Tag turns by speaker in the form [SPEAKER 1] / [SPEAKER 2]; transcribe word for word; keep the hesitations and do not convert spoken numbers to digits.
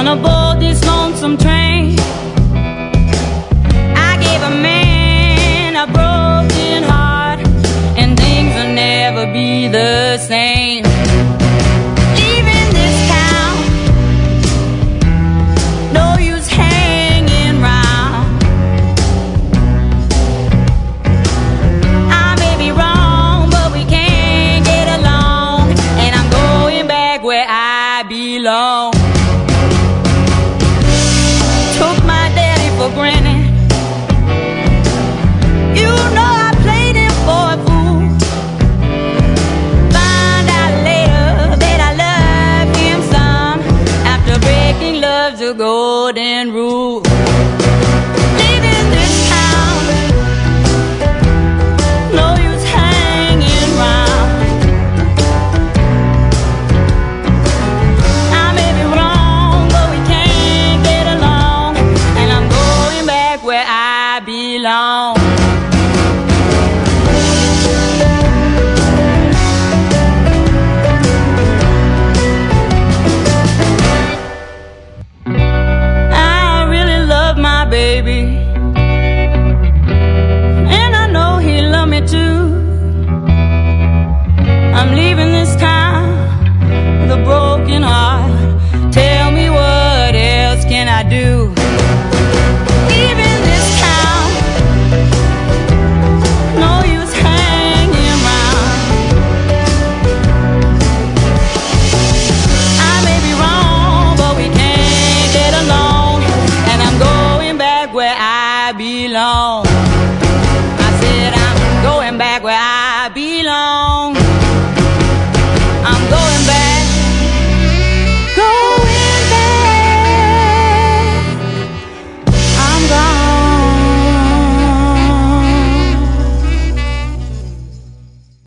[SPEAKER 1] gonna board this lonesome train. I gave a man a broken heart, and things will never be the same. Leaving this town, no use hanging round. I may be wrong, but we can't get along, and I'm going back where I belong. Took my daddy for granted. You know I played him for a fool. Find out later that I love him some, after breaking love's a golden rule. Leaving this town, no use hanging round. I may be wrong, but we can't get along, and I'm going back where I belong. I really love my baby, and I know he love me too. I'm leaving this town with a broken heart. Tell me, what else can I do? Leaving this town, no use hanging round. I may be wrong, but we can't get along, and I'm going back where I belong.